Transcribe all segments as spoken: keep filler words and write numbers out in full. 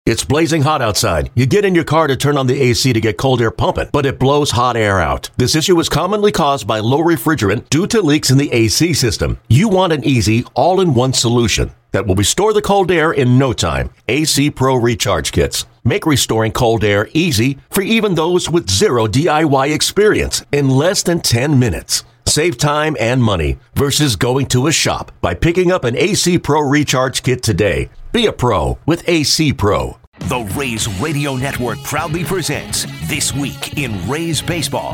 It's blazing hot outside. You get in your car to turn on the A C to get cold air pumping, but it blows hot air out. This issue is commonly caused by low refrigerant due to leaks in the A C system. You want an easy, all-in-one solution that will restore the cold air in no time. A C Pro Recharge Kits make restoring cold air easy for even those with zero D I Y experience in less than ten minutes. Save time and money versus going to a shop by picking up an A C Pro Recharge Kit today. Be a pro with A C Pro. The Rays Radio Network proudly presents This Week in Rays Baseball.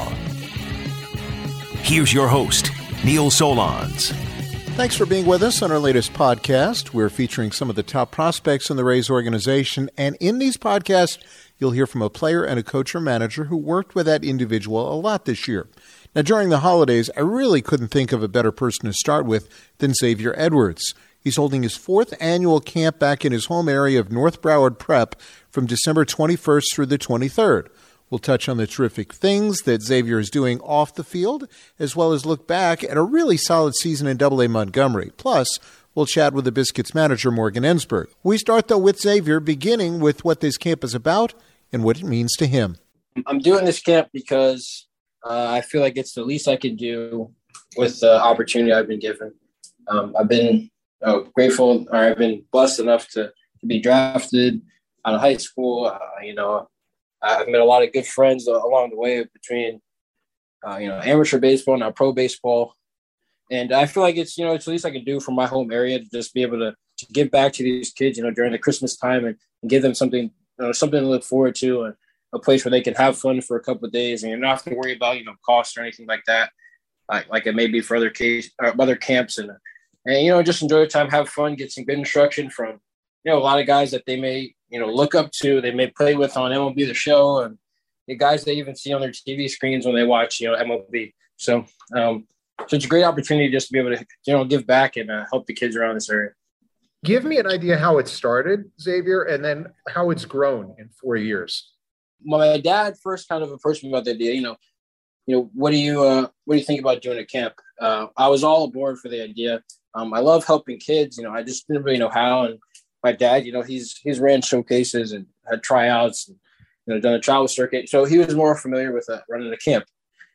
Here's your host, Neil Solondz. Thanks for being with us on our latest podcast. We're featuring some of the top prospects in the Rays organization, and in these podcasts, you'll hear from a player and a coach or manager who worked with that individual a lot this year. Now, during the holidays, I really couldn't think of a better person to start with than Xavier Edwards. He's holding his fourth annual camp back in his home area of North Broward Prep from December twenty-first through the twenty-third. We'll touch on the terrific things that Xavier is doing off the field, as well as look back at a really solid season in Double A Montgomery. Plus, we'll chat with the Biscuits manager, Morgan Ensberg. We start, though, with Xavier, beginning with what this camp is about and what it means to him. I'm doing this camp because uh, I feel like it's the least I can do with the opportunity I've been given. Um, I've been uh, grateful, or I've been blessed enough to, to be drafted out of high school. Uh, you know, I've met a lot of good friends along the way between, uh, you know, amateur baseball and now pro baseball. And I feel like it's, you know, it's the least I can do for my home area to just be able to, to give back to these kids, you know, during the Christmas time and, and give them something, you know, something to look forward to and a place where they can have fun for a couple of days and you don't have to worry about, you know, costs or anything like that, like, like it may be for other case, or other camps. And, and, you know, just enjoy the time, have fun, get some good instruction from, you know, a lot of guys that they may, you know, look up to, they may play with on M L B The Show, and the guys they even see on their T V screens when they watch, you know, M L B. So, um, so it's a great opportunity just to be able to, you know, give back and uh, help the kids around this area. Give me an idea how it started, Xavier, and then how it's grown in four years. My dad first kind of approached me about the idea, you know, you know, what do you, uh, what do you think about doing a camp? Uh, I was all aboard for the idea. Um, I love helping kids, you know, I just didn't really know how. And my dad, you know, he's, he's ran showcases and had tryouts and, you know, done a travel circuit. So he was more familiar with uh, running a camp.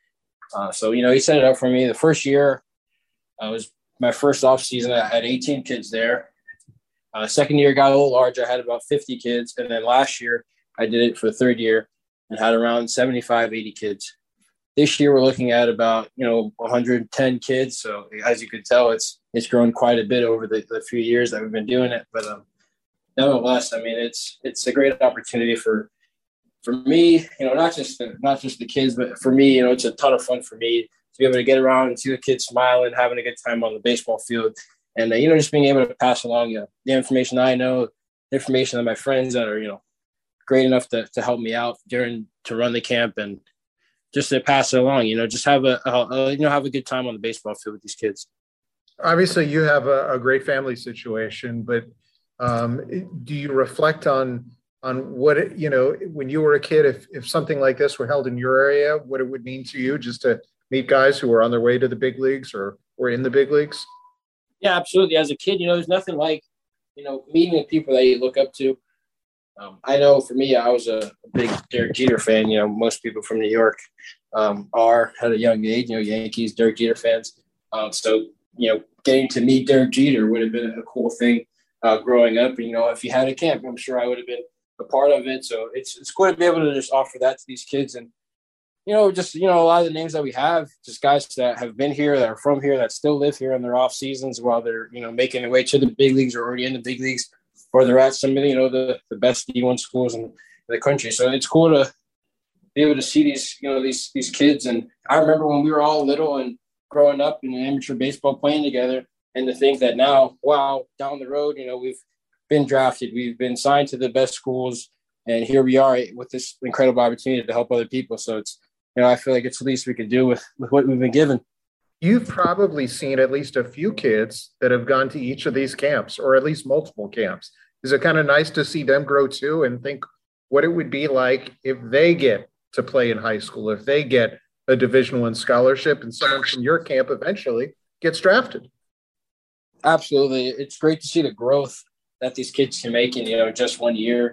Uh, so, you know, he set it up for me. The first year uh, was my first off season. I had eighteen kids there. Uh, second year got a little larger. I had about fifty kids. And then last year I did it for the third year and had around seventy-five, eighty kids. This year we're looking at about, you know, one hundred ten kids. So as you can tell, it's, it's grown quite a bit over the, the few years that we've been doing it. But um, nevertheless, I mean, it's, it's a great opportunity for, for me, you know, not just, the, not just the kids, but for me, you know, it's a ton of fun for me to be able to get around and see the kids smiling, having a good time on the baseball field. And, uh, you know, just being able to pass along you know, the information I know, the information that my friends that are, you know, great enough to, to help me out during, to run the camp and just to pass it along, you know, just have a, a, a you know, have a good time on the baseball field with these kids. Obviously you have a, a great family situation, but um, do you reflect on, on what, it, you know, when you were a kid, if, if something like this were held in your area, what it would mean to you just to meet guys who are on their way to the big leagues or, or in the big leagues? Yeah, absolutely. As a kid, you know, there's nothing like, you know, meeting the people that you look up to. Um, I know for me, I was a, a big Derek Jeter fan. You know, most people from New York um, are at a young age, you know, Yankees, Derek Jeter fans. Um, so, you know, getting to meet Derek Jeter would have been a cool thing uh, growing up. And, you know, if you had a camp, I'm sure I would have been a part of it. So it's it's cool to be able to just offer that to these kids. And, you know, just, you know, a lot of the names that we have, just guys that have been here, that are from here, that still live here in their off seasons while they're, you know, making their way to the big leagues or already in the big leagues, or they're at some of the, you know, the, the best D one schools in the country. So it's cool to be able to see these, you know, these, these kids. And I remember when we were all little and growing up in amateur baseball playing together, and to think that now, wow, down the road, you know, we've been drafted, we've been signed to the best schools, and here we are with this incredible opportunity to help other people. So it's, you know, I feel like it's the least we could do with, with what we've been given. You've probably seen at least a few kids that have gone to each of these camps, or at least multiple camps. Is it kind of nice to see them grow too and think what it would be like if they get to play in high school, if they get a Division One scholarship and someone from your camp eventually gets drafted? Absolutely. It's great to see the growth that these kids can make in, you know, just one year.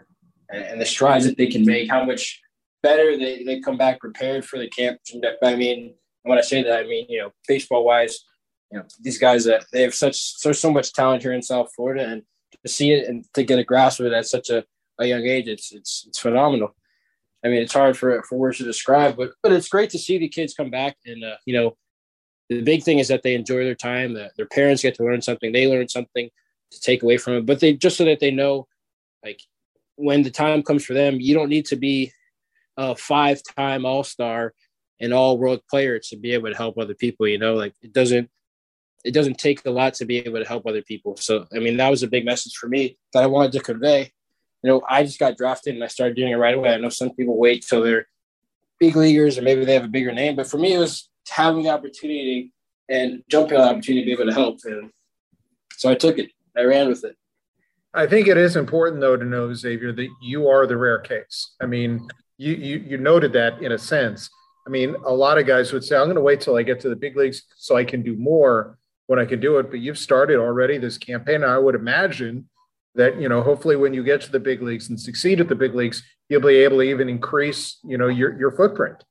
and, and the strides that they can make, how much better they, they come back prepared for the camp. I mean, when I say that, I mean, you know, baseball wise, you know, these guys that uh, they have such so so much talent here in South Florida, and to see it and to get a grasp of it at such a, a young age, it's it's it's phenomenal. I mean, it's hard for for words to describe, but but it's great to see the kids come back. And uh, you know, the big thing is that they enjoy their time, that their parents get to learn something, they learn something to take away from it. But they just so that they know, like, when the time comes for them, you don't need to be a five-time All-Star and all-world player to be able to help other people. You know, like it doesn't it doesn't take a lot to be able to help other people. So I mean, that was a big message for me that I wanted to convey. You know, I just got drafted and I started doing it right away. I know some people wait till they're big leaguers or maybe they have a bigger name, but for me, it was having the opportunity and jumping on the opportunity to be able to help. And so I took it. I ran with it. I think it is important, though, to know, Xavier, that you are the rare case. I mean, you you, you noted that in a sense. I mean, a lot of guys would say, I'm going to wait till I get to the big leagues so I can do more when I can do it. But you've started already this campaign. I would imagine that, you know, hopefully when you get to the big leagues and succeed at the big leagues, you'll be able to even increase, you know, your, your footprint.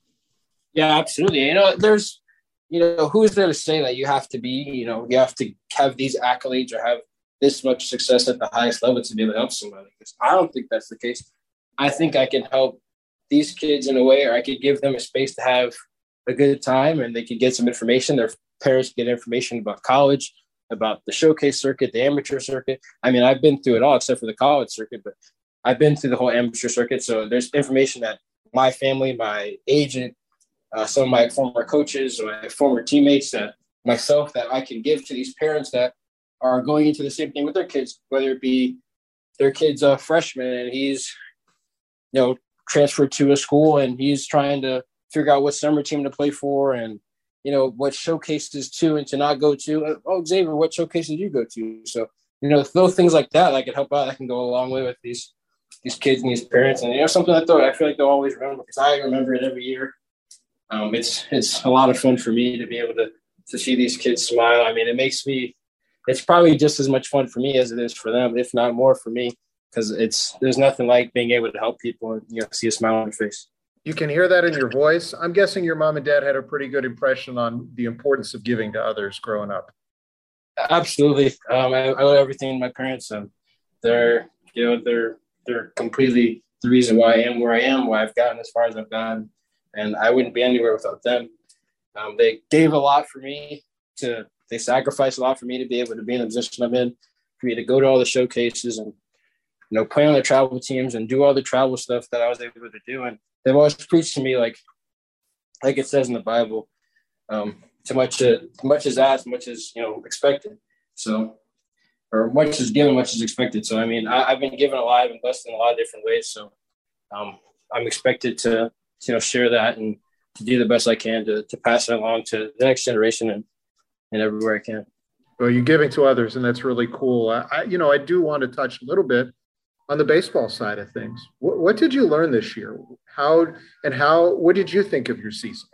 Yeah, absolutely. You know, there's, you know, who's there to say that you have to be, you know, you have to have these accolades or have this much success at the highest level to be able to help somebody? Because I don't think that's the case. I think I can help these kids in a way, or I could give them a space to have a good time and they could get some information. Their parents get information about college, about the showcase circuit, the amateur circuit. I mean, I've been through it all except for the college circuit, but I've been through the whole amateur circuit. So there's information that my family, my agent, uh, some of my former coaches, my former teammates, that myself, that I can give to these parents that are going into the same thing with their kids, whether it be their kid's a freshman and he's, you know, transferred to a school and he's trying to figure out what summer team to play for and, you know, what showcases to and to not go to. Oh, Xavier, what showcase did you go to? So, you know, little things like that, that could help out. That can go a long way with these these kids and these parents. And, you know, something that I feel like they'll always remember because I remember it every year. Um, it's it's a lot of fun for me to be able to to see these kids smile. I mean, it makes me – it's probably just as much fun for me as it is for them, if not more for me, because it's there's nothing like being able to help people and, you know, see a smile on their face. You can hear that in your voice. I'm guessing your mom and dad had a pretty good impression on the importance of giving to others growing up. Absolutely. Um, I, I owe everything to my parents. Um, they're, you know, they're they're completely the reason why I am where I am, why I've gotten as far as I've gotten, and I wouldn't be anywhere without them. Um, they gave a lot for me to. They sacrificed a lot for me to be able to be in the position I'm in, for me to go to all the showcases and, you know, play on the travel teams and do all the travel stuff that I was able to do. And they've always preached to me, like, like it says in the Bible, um, too much, uh, much is asked, much is, you know, expected. So, or much is given, much is expected. So, I mean, I, I've been given a lot, I've been blessed in a lot of different ways. So, um, I'm expected to, you know, share that and to do the best I can to to pass it along to the next generation and, and everywhere I can. Well, you're giving to others, and that's really cool. I, I you know, I do want to touch a little bit on the baseball side of things. What, what did you learn this year? How and how? What did you think of your season?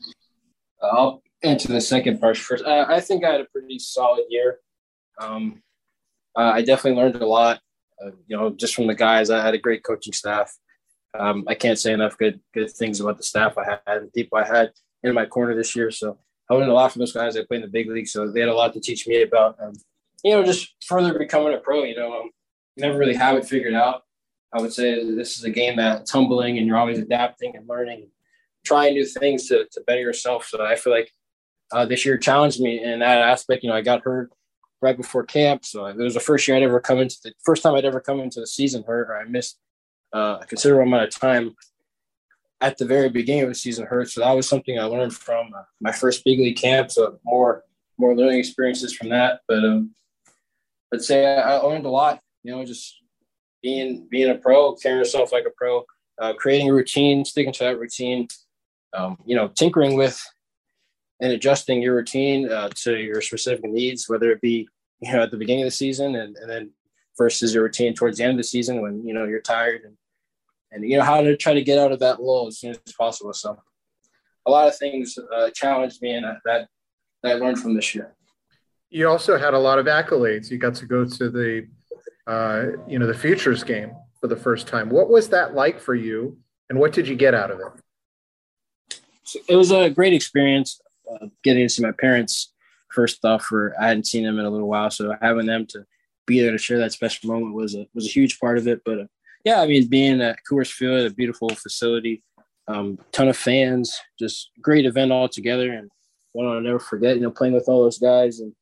I'll answer the second part first. Uh, I think I had a pretty solid year. Um, uh, I definitely learned a lot. Uh, you know, just from the guys. I had a great coaching staff. Um, I can't say enough good good things about the staff I had and the people I had in my corner this year. So I learned a lot from those guys that played in the big league. So they had a lot to teach me about, um, you know, just further becoming a pro. You know, um, never really have it figured out. I would say this is a game that's humbling and you're always adapting and learning, trying new things to, to better yourself. So I feel like uh, this year challenged me in that aspect. You know, I got hurt right before camp. So it was the first year I'd ever come into the first time I'd ever come into the season hurt, or I missed uh, a considerable amount of time at the very beginning of the season hurt. So that was something I learned from uh, my first big league camp. So more, more learning experiences from that. But um, I'd say I, I learned a lot, you know, just being, being a pro, carrying yourself like a pro, uh, creating a routine, sticking to that routine, um, you know, tinkering with and adjusting your routine uh, to your specific needs, whether it be, you know, at the beginning of the season and, and then versus your routine towards the end of the season when, you know, you're tired and, and, you know, how to try to get out of that lull as soon as possible. So a lot of things uh, challenged me and that, that I learned from this year. You also had a lot of accolades. You got to go to the, uh, you know, the Futures game for the first time. What was that like for you, and what did you get out of it? So it was a great experience uh, getting to see my parents first off. For I hadn't seen them in a little while, so having them to be there to share that special moment was a was a huge part of it. But uh, yeah, I mean, being at Coors Field, a beautiful facility, um, ton of fans, just great event altogether, and one I'll never forget. You know, playing with all those guys, and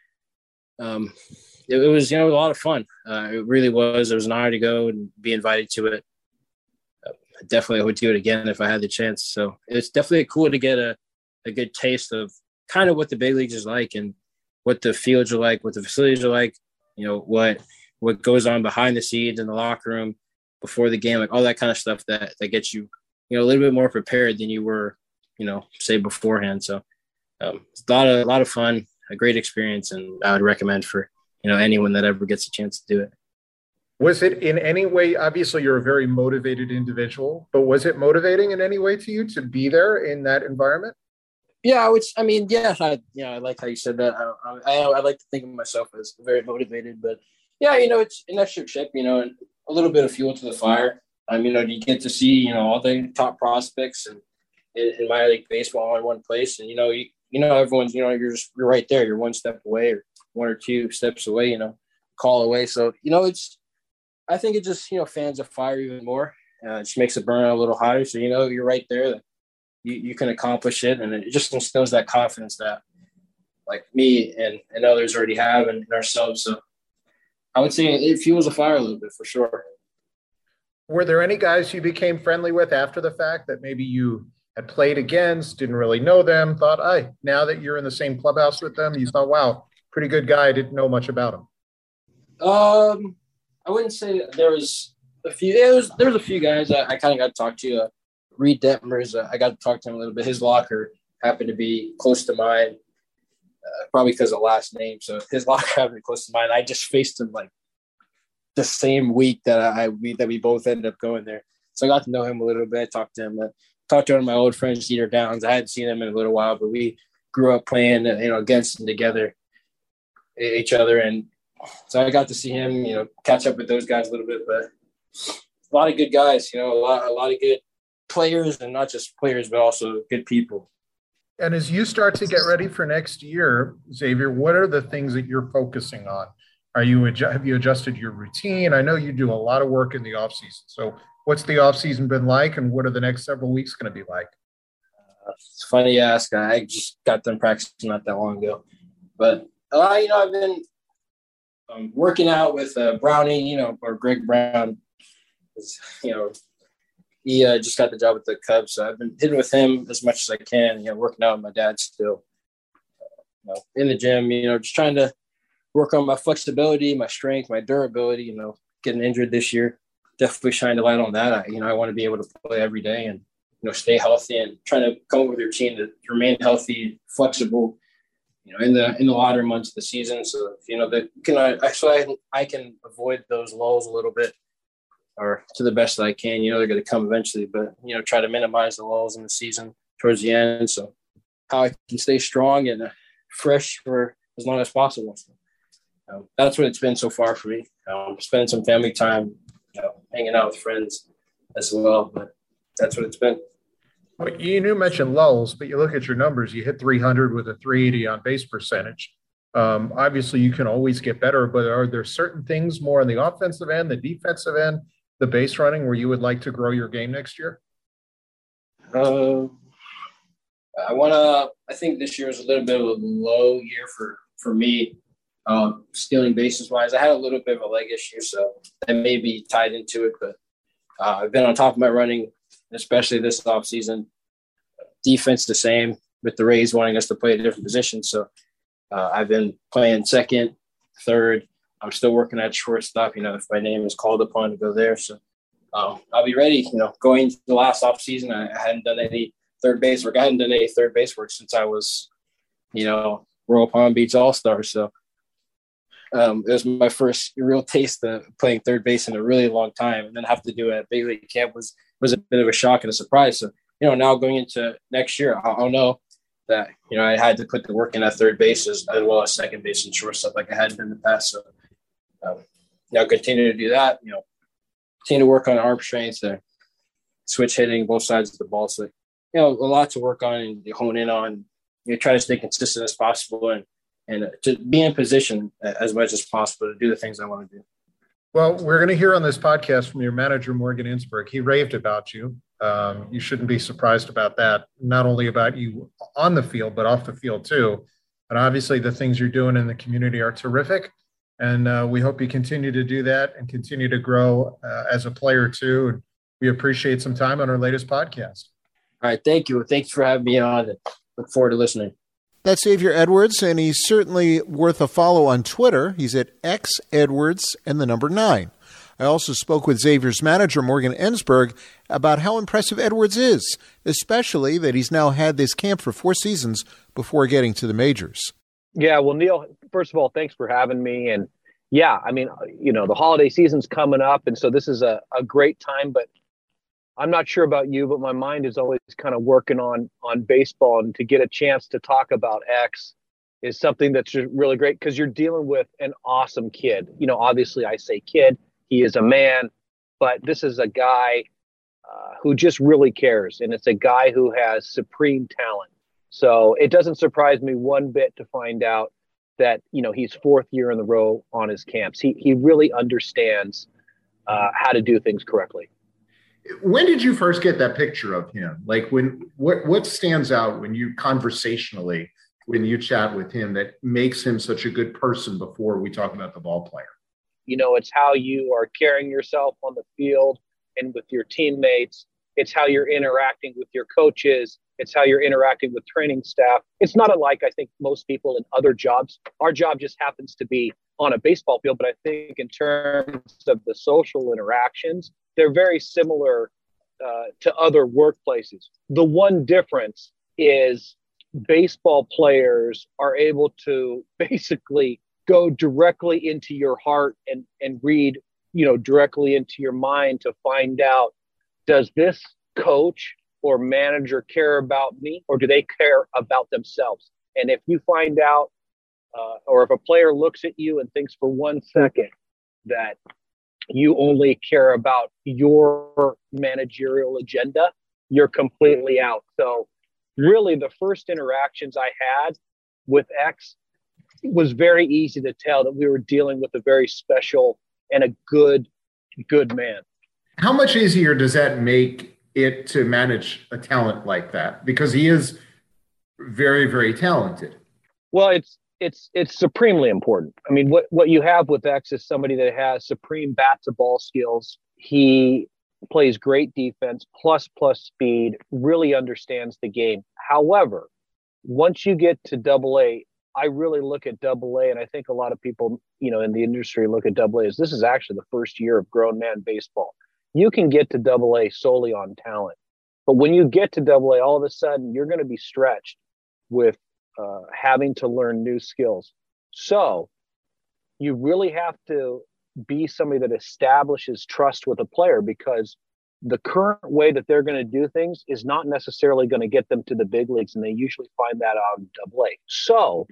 um, it, it was you know a lot of fun. Uh, it really was. It was an honor to go and be invited to it. Uh, definitely, I would do it again if I had the chance. So it's definitely cool to get a a good taste of kind of what the big leagues is like and what the fields are like, what the facilities are like. You know, what what goes on behind the scenes in the locker room before the game, like all that kind of stuff that, that gets you, you know, a little bit more prepared than you were, you know, say beforehand. So um, it's a lot of, a lot of fun, a great experience, and I would recommend for, you know, anyone that ever gets a chance to do it. Was it in any way, obviously you're a very motivated individual, but was it motivating in any way to you to be there in that environment? Yeah, which I mean, yeah, I, you know, I like how you said that. I, I, I like to think of myself as very motivated, but yeah, you know, it's an extra chip, you know, and a little bit of fuel to the fire. Um, you know, you get to see, you know, all the top prospects and in, in minor league baseball in one place, and you know, you you know, everyone's, you know, you're just you're right there, you're one step away or one or two steps away, you know, call away. So you know, it's I think it just you know fans the fire even more. Uh, it just makes it burn a little hotter. So you know, you're right there. You, you can accomplish it, and it just instills that confidence that like me and, and others already have in, in ourselves. So I would say it fuels the fire a little bit for sure. Were there any guys you became friendly with after the fact that maybe you had played against, didn't really know them, thought, "Hey, now that you're in the same clubhouse with them, you thought, wow, pretty good guy, I didn't know much about him"? Um, I wouldn't say there was a few. There was, there was a few guys I, I kind of got to talk to. Uh, Reed Detmers, uh, I got to talk to him a little bit. His locker happened to be close to mine, uh, probably because of last name. So his locker happened to be close to mine. I just faced him like the same week that I we, that we both ended up going there. So I got to know him a little bit. Talked to him. Uh, talked to one of my old friends, Jeter Downs. I hadn't seen him in a little while, but we grew up playing, you know, against and together each other, and so I got to see him, you know, catch up with those guys a little bit. But a lot of good guys, you know, a lot a lot of good players, and not just players, but also good people. And as you start to get ready for next year, Xavier, what are the things that you're focusing on? Are you have you adjusted your routine? I know you do a lot of work in the off season. So what's the off season been like, and what are the next several weeks going to be like? Uh, it's funny you ask. I just got done practicing not that long ago, but uh, you know, I've been um, working out with uh, Brownie, you know, or Greg Brown. Is, you know, he uh, just got the job with the Cubs, so I've been hitting with him as much as I can. You know, working out with my dad still, uh, you know, in the gym. You know, just trying to work on my flexibility, my strength, my durability. You know, getting injured this year definitely shined a light on that. I, you know, I want to be able to play every day and you know stay healthy and trying to come up with a routine to remain healthy, flexible. You know, in the in the latter months of the season, so you know that can I actually I, I can avoid those lulls a little bit, or to the best that I can. You know, they're going to come eventually, but, you know, try to minimize the lulls in the season towards the end. So how I can stay strong and uh, fresh for as long as possible. So, um, that's what it's been so far for me. Um, spending some family time, you know, hanging out with friends as well. But that's what it's been. Well, you mentioned lulls, but you look at your numbers, you hit three hundred with a three eighty on base percentage. Um, obviously, you can always get better, but are there certain things more on the offensive end, the defensive end, the base running, where you would like to grow your game next year? Uh, I want to – I think this year is a little bit of a low year for, for me, um, stealing bases-wise. I had a little bit of a leg issue, so that may be tied into it. But uh, I've been on top of my running, especially this offseason. Defense the same, with the Rays wanting us to play a different position. So uh, I've been playing second, third. I'm still working at shortstop, you know, if my name is called upon to go there. So um, I'll be ready, you know, going to the last offseason. I, I hadn't done any third base work. I hadn't done any third base work since I was, you know, Royal Palm Beach All-Star. So um, it was my first real taste of playing third base in a really long time. And then have to do it at big league camp was, was a bit of a shock and a surprise. So, you know, now going into next year, I'll, I'll know that, you know, I had to put the work in at third base as, as well as second base and shortstop like I had in the past. So um, now continue to do that, you know, continue to work on arm strength, to switch hitting both sides of the ball. So, you know, a lot to work on and hone in on. You know, try to stay consistent as possible and and to be in position as much as possible to do the things I want to do. Well, we're going to hear on this podcast from your manager, Morgan Ensberg. He raved about you. Um, you shouldn't be surprised about that, not only about you on the field, but off the field too. And obviously the things you're doing in the community are terrific. And uh, we hope you continue to do that and continue to grow uh, as a player too. And we appreciate some time on our latest podcast. All right. Thank you. Thanks for having me on. Look forward to listening. That's Xavier Edwards, and he's certainly worth a follow on Twitter. He's at X Edwards and the number nine. I also spoke with Xavier's manager, Morgan Ensberg, about how impressive Edwards is, especially that he's now had this camp for four seasons before getting to the majors. Yeah, well, Neil, first of all, thanks for having me. And yeah, I mean, you know, the holiday season's coming up, and so this is a, a great time, but I'm not sure about you, but my mind is always kind of working on on baseball, and to get a chance to talk about X is something that's just really great because you're dealing with an awesome kid. You know, obviously I say kid, he is a man, but this is a guy uh, who just really cares, and it's a guy who has supreme talent. So it doesn't surprise me one bit to find out that, you know, he's fourth year in the row on his camps. He he really understands uh, how to do things correctly. When did you first get that picture of him? Like when, what, what stands out when you conversationally, when you chat with him that makes him such a good person before we talk about the ball player? You know, it's how you are carrying yourself on the field and with your teammates. It's how you're interacting with your coaches. It's how you're interacting with training staff. It's not unlike, I think, most people in other jobs. Our job just happens to be on a baseball field, but I think in terms of the social interactions, they're very similar uh, to other workplaces. The one difference is baseball players are able to basically go directly into your heart and, and read, you know, directly into your mind to find out, does this coach or manager care about me, or do they care about themselves? And if you find out, uh, or if a player looks at you and thinks for one second that you only care about your managerial agenda, you're completely out. So really the first interactions I had with X was very easy to tell that we were dealing with a very special and a good, good man. How much easier does that make it to manage a talent like that? Because he is very, very talented. Well, it's it's it's supremely important. I mean, what, what you have with X is somebody that has supreme bat to ball skills. He plays great defense, plus plus speed, really understands the game. However, once you get to double A, I really look at double A, and I think a lot of people, you know, in the industry look at double A as this is actually the first year of grown man baseball. You can get to double A solely on talent. But when you get to double A, all of a sudden you're going to be stretched with uh, having to learn new skills. So you really have to be somebody that establishes trust with a player, because the current way that they're going to do things is not necessarily going to get them to the big leagues. And they usually find that out in double A. So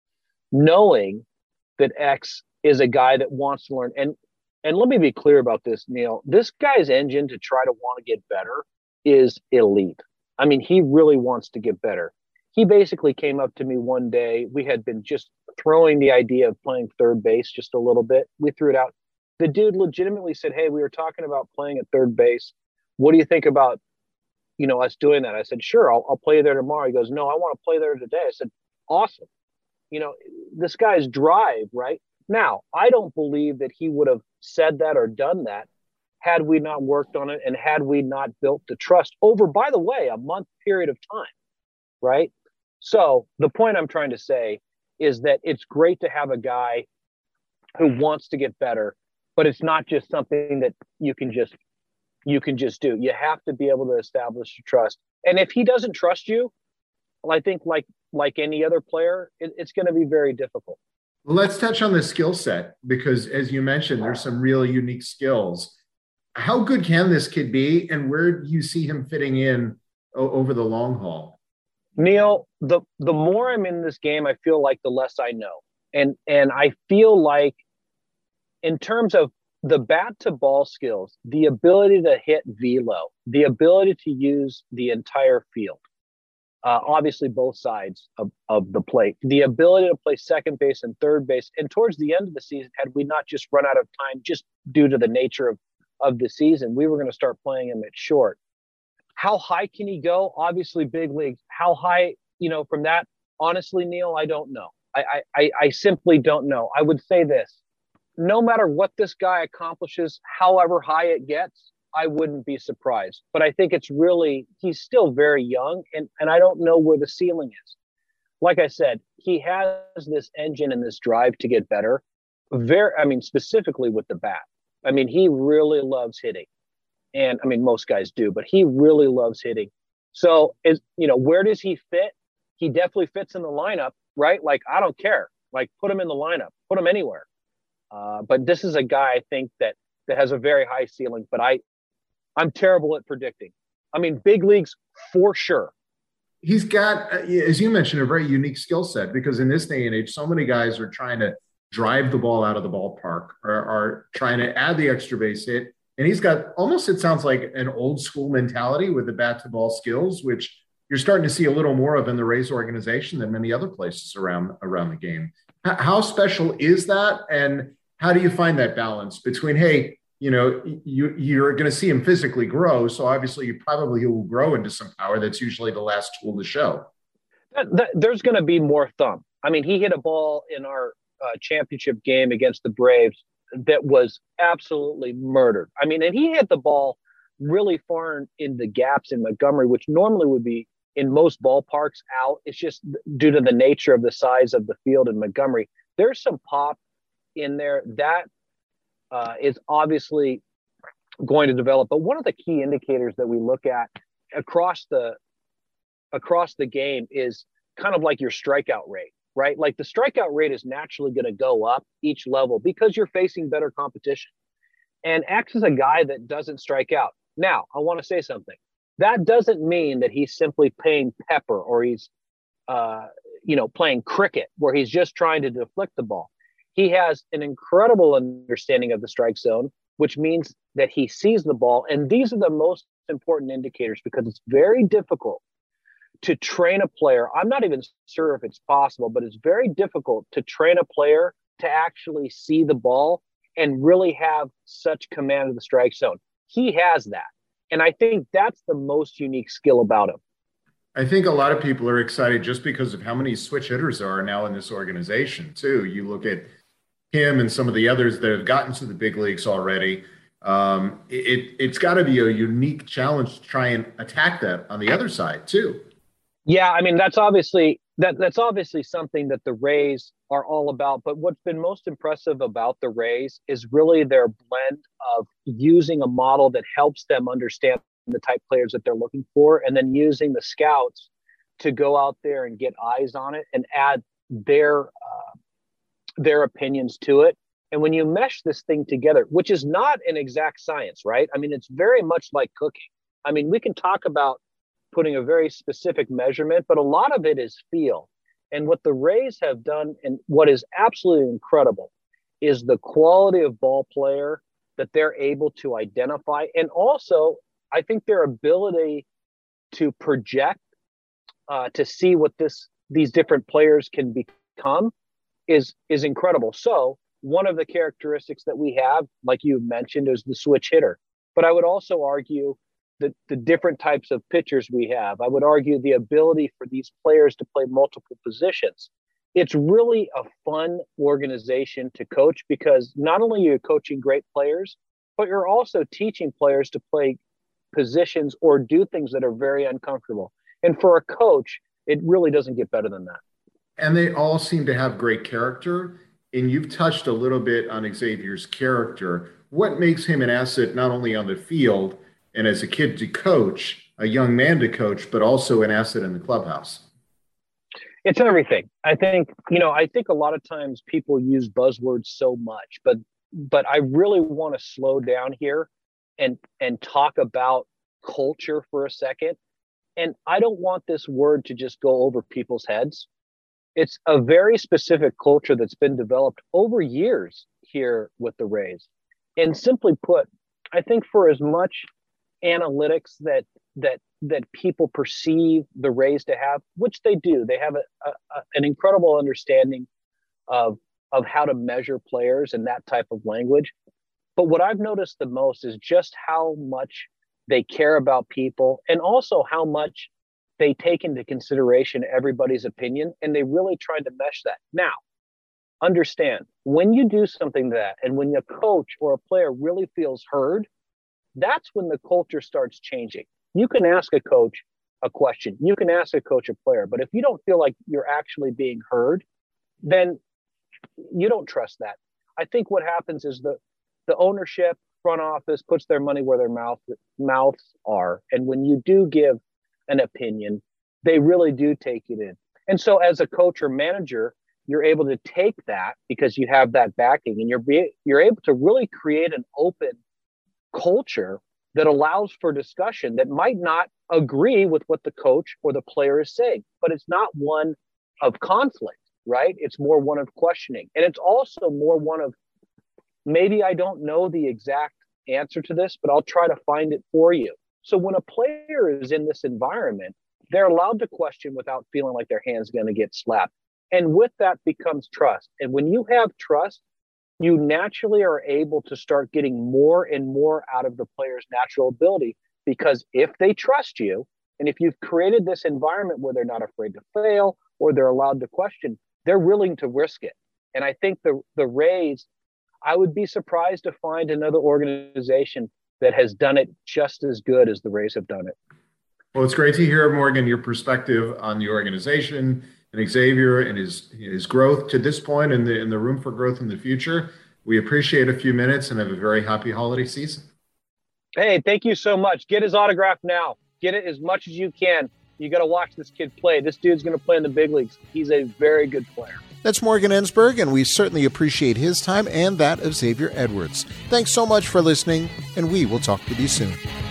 knowing that X is a guy that wants to learn, and And let me be clear about this, Neil. This guy's engine to try to want to get better is elite. I mean, he really wants to get better. He basically came up to me one day. We had been just throwing the idea of playing third base just a little bit. We threw it out. The dude legitimately said, "Hey, we were talking about playing at third base. What do you think about, you know, us doing that?" I said, "Sure, I'll, I'll play there tomorrow." He goes, "No, I want to play there today." I said, "Awesome." You know, this guy's drive, right? Now, I don't believe that he would have said that or done that had we not worked on it and had we not built the trust over, by the way, a month period of time, right? So the point I'm trying to say is that it's great to have a guy who wants to get better, but it's not just something that you can just you can just do. You have to be able to establish trust. And if he doesn't trust you, well, I think like like any other player, it, it's going to be very difficult. Well, let's touch on the skill set, because as you mentioned, there's some really unique skills. How good can this kid be, and where do you see him fitting in o- over the long haul? Neil, the, the more I'm in this game, I feel like the less I know. And, and I feel like in terms of the bat to ball skills, the ability to hit velo, the ability to use the entire field, uh, obviously both sides of, of the plate, the ability to play second base and third base. And towards the end of the season, had we not just run out of time, just due to the nature of, of the season, we were going to start playing him at short. How high can he go? Obviously big leagues. How high, you know, from that, honestly, Neil, I don't know. I, I, I simply don't know. I would say this, no matter what this guy accomplishes, however high it gets, I wouldn't be surprised. But I think it's really, he's still very young, and, and I don't know where the ceiling is. Like I said, he has this engine and this drive to get better. Very, I mean, specifically with the bat. I mean, he really loves hitting. And I mean, most guys do, but he really loves hitting. So, is you know, where does he fit? He definitely fits in the lineup, right? Like, I don't care. Like, put him in the lineup, put him anywhere. Uh, but this is a guy, I think, that that has a very high ceiling. But I, I'm terrible at predicting. I mean, big leagues for sure. He's got, as you mentioned, a very unique skill set, because in this day and age, so many guys are trying to drive the ball out of the ballpark, or are trying to add the extra base hit. And he's got almost, it sounds like, an old school mentality with the bat to ball skills, which you're starting to see a little more of in the Rays organization than many other places around, around the game. How special is that? And how do you find that balance between, hey, you know, you, you're going to see him physically grow, so obviously you probably will grow into some power. That's usually the last tool to show. That, that, there's going to be more thump. I mean, he hit a ball in our uh, championship game against the Braves that was absolutely murdered. I mean, and he hit the ball really far in, in the gaps in Montgomery, which normally would be in most ballparks out. It's just due to the nature of the size of the field in Montgomery. There's some pop in there that uh, is obviously going to develop. But one of the key indicators that we look at across the across the game is kind of like your strikeout rate, right? Like the strikeout rate is naturally going to go up each level because you're facing better competition. And X is a guy that doesn't strike out. Now, I want to say something. That doesn't mean that he's simply playing pepper, or he's, uh, you know, playing cricket where he's just trying to deflect the ball. He has an incredible understanding of the strike zone, which means that he sees the ball. And these are the most important indicators, because it's very difficult to train a player. I'm not even sure if it's possible, but it's very difficult to train a player to actually see the ball and really have such command of the strike zone. He has that. And I think that's the most unique skill about him. I think a lot of people are excited just because of how many switch hitters there are now in this organization, too. You look at him and some of the others that have gotten to the big leagues already. Um, it, it's got to be a unique challenge to try and attack that on the other side, too. Yeah, I mean, that's obviously that that's obviously something that the Rays are all about. But what's been most impressive about the Rays is really their blend of using a model that helps them understand the type of players that they're looking for, and then using the scouts to go out there and get eyes on it and add their uh, their opinions to it. And when you mesh this thing together, which is not an exact science, right? I mean, it's very much like cooking. I mean, we can talk about putting a very specific measurement, but a lot of it is feel. And what the Rays have done, and what is absolutely incredible, is the quality of ball player that they're able to identify. And also, I think their ability to project, uh, to see what this these different players can become is, is incredible. So one of the characteristics that we have, like you mentioned, is the switch hitter. But I would also argue the, the different types of pitchers we have. I would argue the ability for these players to play multiple positions. It's really a fun organization to coach, because not only are you coaching great players, but you're also teaching players to play positions or do things that are very uncomfortable. And for a coach, it really doesn't get better than that. And they all seem to have great character. And you've touched a little bit on Xavier's character. What makes him an asset, not only on the field and as a kid to coach, a young man to coach, but also an asset in the clubhouse? It's everything. I think, you know, I think a lot of times people use buzzwords so much, but, but I really want to slow down here and, and talk about culture for a second. And I don't want this word to just go over people's heads. It's a very specific culture that's been developed over years here with the Rays. And simply put, I think for as much analytics that that that people perceive the Rays to have, which they do, they have a, a, a, an incredible understanding of of how to measure players and that type of language. But what I've noticed the most is just how much they care about people, and also how much they take into consideration everybody's opinion, and they really try to mesh that. Now, understand, when you do something like that, and when a coach or a player really feels heard, that's when the culture starts changing. You can ask a coach a question, you can ask a coach a player, but if you don't feel like you're actually being heard, then you don't trust that. I think what happens is the the ownership, front office puts their money where their mouth mouths are, and when you do give an opinion, they really do take it in. And so, as a coach or manager, you're able to take that because you have that backing, and you're be, you're able to really create an open culture that allows for discussion that might not agree with what the coach or the player is saying, but it's not one of conflict, right? It's more one of questioning. And it's also more one of, maybe I don't know the exact answer to this, but I'll try to find it for you. So when a player is in this environment, they're allowed to question without feeling like their hand's going to get slapped. And with that becomes trust. And when you have trust, you naturally are able to start getting more and more out of the player's natural ability, because if they trust you, and if you've created this environment where they're not afraid to fail or they're allowed to question, they're willing to risk it. And I think the the Rays, I would be surprised to find another organization that has done it just as good as the Rays have done it. Well, it's great to hear, Morgan, your perspective on the organization and Xavier and his his growth to this point, and the, and the room for growth in the future. We appreciate a few minutes and have a very happy holiday season. Hey, thank you so much. Get his autograph now. Get it as much as you can. You got to watch this kid play. This dude's going to play in the big leagues. He's a very good player. That's Morgan Ensberg, and we certainly appreciate his time and that of Xavier Edwards. Thanks so much for listening, and we will talk with you soon.